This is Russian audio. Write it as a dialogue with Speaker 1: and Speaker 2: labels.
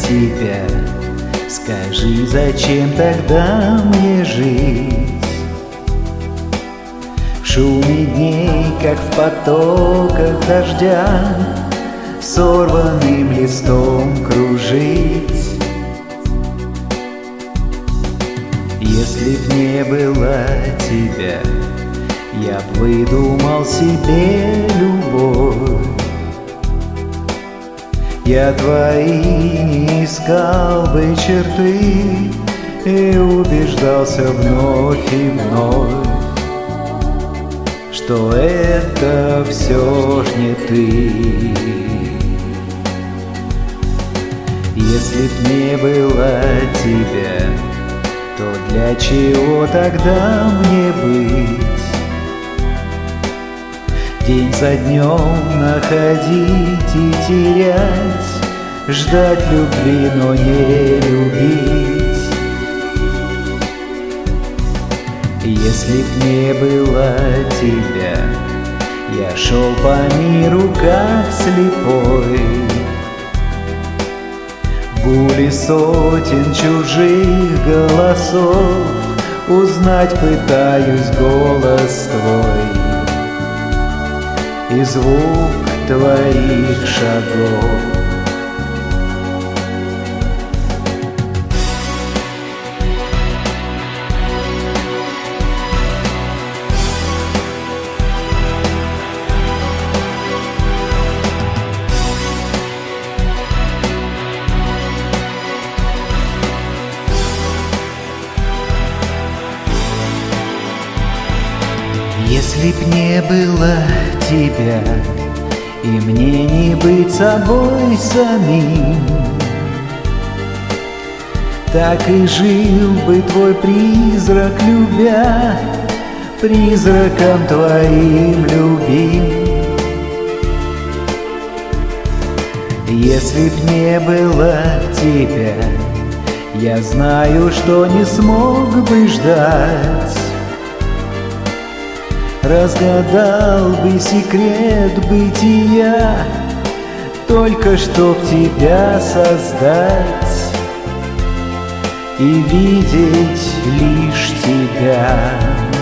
Speaker 1: тебя, скажи, зачем тогда мне жить? В шуме дней, как в потоках дождя, сорванным листом кружить. Если б не было тебя, я б выдумал себе любовь. Я твои не искал бы черты и убеждался вновь и вновь, что это все ж не ты. Если б не было тебя, то для чего тогда мне быть? День за днем находить и терять, ждать любви, но не любить. Если б не было тебя, я шел по миру как слепой. Гули сотен чужих голосов, узнать пытаюсь голос твой и звук твоих шагов. Если б не было тебя, и мне не быть собой самим, так и жил бы твой призрак, любя, призраком твоим любим. Если б не было тебя, я знаю, что не смог бы ждать. Разгадал бы секрет бытия, только чтоб тебя создать и видеть лишь тебя.